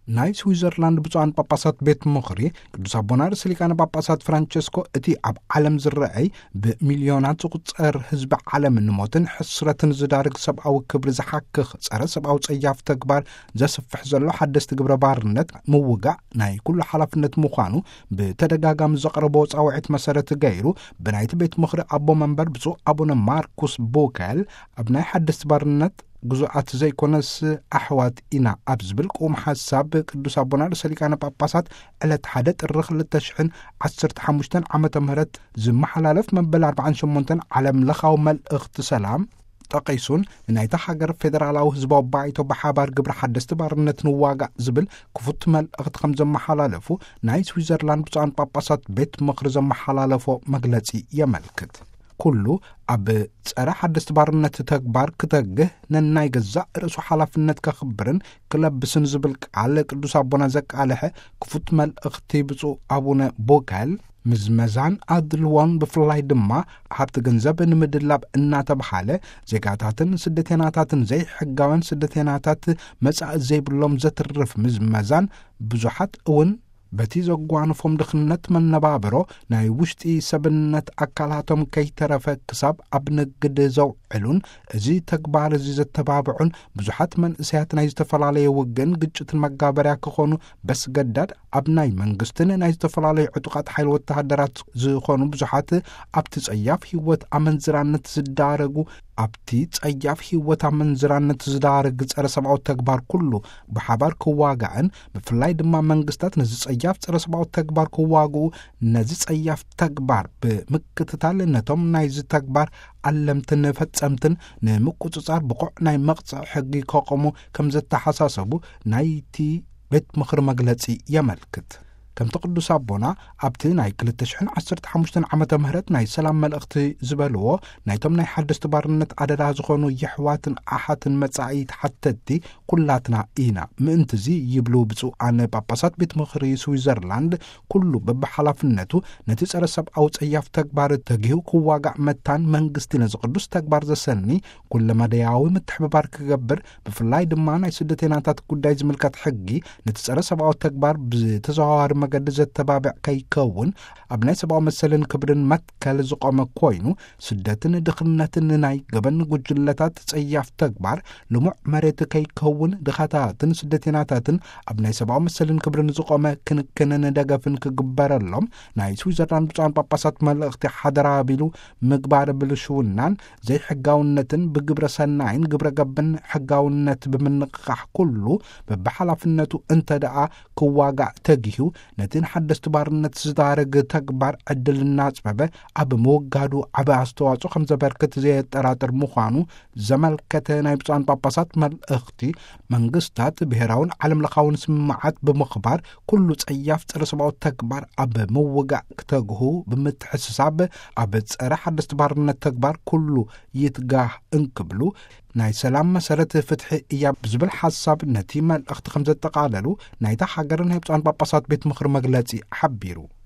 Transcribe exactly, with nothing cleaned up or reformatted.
ናይ ስዊዘርላንድ ብፁዓን ጳጳሳት ቤት ምኽሪ ቅዱስ አቡነ ርእሰ ሊቃነ ጳጳሳት ፍራንቸስኮ እቲ ኣብ ዓለም ዝረአይ ብሚልዮናት ዝቁፀር ህዝቢ ዓለም ንሞትን ሕስረትን ዝዳርግ ሰብኣዊ ክብሪ ዝሓክኽ ጸረ ሰብኣዊ ጸያፍ ተግባር ዘስፍሕ ዘሎ ሓደስቲ ግብረ ባርነት ምውጋዕ ናይ ኩሉ ሓላፍነት ምዃኑ ብተደጋጋሚ ዘቕረቦ ጻውዒት መሰረት ገይሩ ብናይቲ ቤት ምኽሪ ኣቦ መንበር ብፁዕ አቡነ ማርኩስ ቦካል ኣብ ናይ ሓደስቲ ባርነት ጉዙኣት ዘይኮነስ ኣሕዋት ኢና ኣብ ዝብል ቁም ሓሳብ ቅዱስ አቡነ ርእሰ ሊቃነ ጳጳሳት ዕለት ሓደ ጥሪ ክልተ ሽሕን ዓሰርተ ሓሙሽተን ዓመተ ምህረት ዝመሓላለፍ መበል ኣርባዓን ሸሞንተን ዓለም ለኻዊ መልእኽቲ ሰላም ጠቂሱን ናይታ ሃገር ፌደራላዊ ህዝባዊ ባይቶ ብሓባር ግብሪ ሓደስቲ ባርነት ንዋጋእ ዝብል ክፉት መልእኽቲ ከም ዘመሓላለፉ ናይ ስዊዘርላንድ ብፁዓን ጳጳሳት ቤት ምኽሪ ዘመሓላለፎ መግለጺ የመልክት። ኩሉ ኣብ ጸረ ሓደስቲ ባርነት ተግባር ክትግህ ነናይ ገዛእ ርእሱ ሓላፍነት ከኽብርን ክለብስን ዝብል ቃል ቅዱስ አቡነ ዘቃልሐ ክፉት መልእኽቲ ብፁዕ አቡነ ቦካል ምዝመዛን ኣድልዎን ብፍላይ ድማ ሃብቲ ገንዘብ ንምድላብ እናተባሃለ ዜጋታትን ስደተኛታትን ዘይሕጋውያን ስደተኛታት መጻኢ ዘይብሎም ዘትርፍ ምዝመዛን ብዙሓት እውን በቲ ዘጓንፎም ድኽነት መነባብሮ ናይ ውሽጢ ሰብነት ኣካላቶም ከይተረፈ ክሳብ ኣብ ንግዲ ዘውዕሉን እዚ ተግባር እዚ ዘተባብዑን ብዙሓት መንእሰያት ናይ ዝተፈላለየ ውግን ግጭትን መጋበርያ ክኾኑ በስገዳድ ኣብ ናይ መንግስትን ናይ ዝተፈላለዩ ዕጡቃት ሓይሊ ወተሃደራት ዝኾኑ ብዙሓት ኣብቲ ጸያፍ ህይወት ኣመንዝራነት ዝዳረጉ ኣብቲ ጸያፍ ህይወት ኣመንዝራነት ዝዳረግ ጸረ ሰብኣዊ ተግባር ኩሉ ብሓባር ክዋጋዕን ብፍላይ ድማ መንግስታት ነዚ ጸያፍ ጸረ ሰብኣዊ ተግባር ክዋግኡ ነዚ ጸያፍ ተግባር ብምክትታል ነቶም ናይዚ ተግባር ኣለምትን ፈጸምትን ንምቁፅጻር ብቑዕ ናይ መቕፅዕ ሕጊ ከቆሙ ከም ዘተሓሳሰቡ ናይቲ ቤት ምኽሪ መግለጺ የመልክት። ከምቲ ቅዱስ አቦና ኣብቲ ናይ ክልተ ሽሕን ዓሰርተ ሓሙሽተን ዓመተ ምህረት ናይ ሰላም መልእኽቲ ዝበልዎ ናይቶም ናይ ሓደስቲ ባርነት ኣደዳ ዝኾኑ የሕዋትን ኣሓትን መጻኢ ተሓተቲ ኩላትና ኢና ምእንትዚ ይብሉ ብፁዓን ጳጳሳት ቤት ምኽሪ ስዊዘርላንድ ኩሉ በብሓላፍነቱ ነቲ ጸረ ሰብኣዊ ጸያፍ ተግባር ተጊሁ ክዋጋዕ መታን መንግስቲ ነዚ ቅዱስ ተግባር ዘሰኒ ኩለ መደያዊ ምትሕብባር ክገብር ብፍላይ ድማ ናይ ስደተኛታት ጉዳይ ዝምልከት ሕጊ ነቲ ጸረ ሰብኣዊ ተግባር ብተዘዋዋሪ መገዲ ዘተባብዕ ከይከውን ኣብ ናይ ሰብኣዊ መሰልን ክብርን መትከል ዝቆመ ኮይኑ ስደትን ድኽነትን ናይ ገበን ጉጅለታት ጸያፍ ተግባር ልሙዕ መሬት ከይከውን ድኻታትን ስደተኛታትን ኣብ ናይ ሰብኣዊ መሰልን ክብርን ዝቆመ ክንክንን ደገፍን ክግበረሎም ናይ ስዊዘርላንድ ብፁዓን ጳጳሳት መልእኽቲ ሓደራ ኣቢሉ ምግባር ብልሽውናን ዘይሕጋውነትን ብግብረ ሰናይን ግብረ ገብን ሕጋውነት ብምንቅቃሕ ኩሉ በብሓላፍነቱ እንተ ደኣ ክዋጋዕ ተጊሁ ነትን ሓደስቲ ባርነት ዝዳረግ ተግባር ዕድል እናጽበበ ኣብ ምውጋዱ ዓብ ኣስተዋጽኦ ከም ዘበርክት ዘየጠራጥር ምዃኑ ዘመልከተ ናይ ብፁዓን ጳጳሳት መልእኽቲ መንግስታት ብሄራውን ዓለም ለኻውን ስምምዓት ብምኽባር ኩሉ ጸያፍ ጸረ ሰብኣዊ ተግባር ኣብ ምውጋዕ ክተግሁ ብምትሕስሳብ ኣብ ጸረ ሓደስቲ ባርነት ተግባር ኩሉ ይትጋህ እንክብሉ ናይ ሰላም መሰረት ፍትሒ እያ ብዝብል ሓሳብ ነቲ መልእኽቲ ከም ዘጠቃለሉ ናይታ ሃገር ናይ ብፁዓን ጳጳሳት ቤት ምኽሪ መግለጺ ሓቢሩ።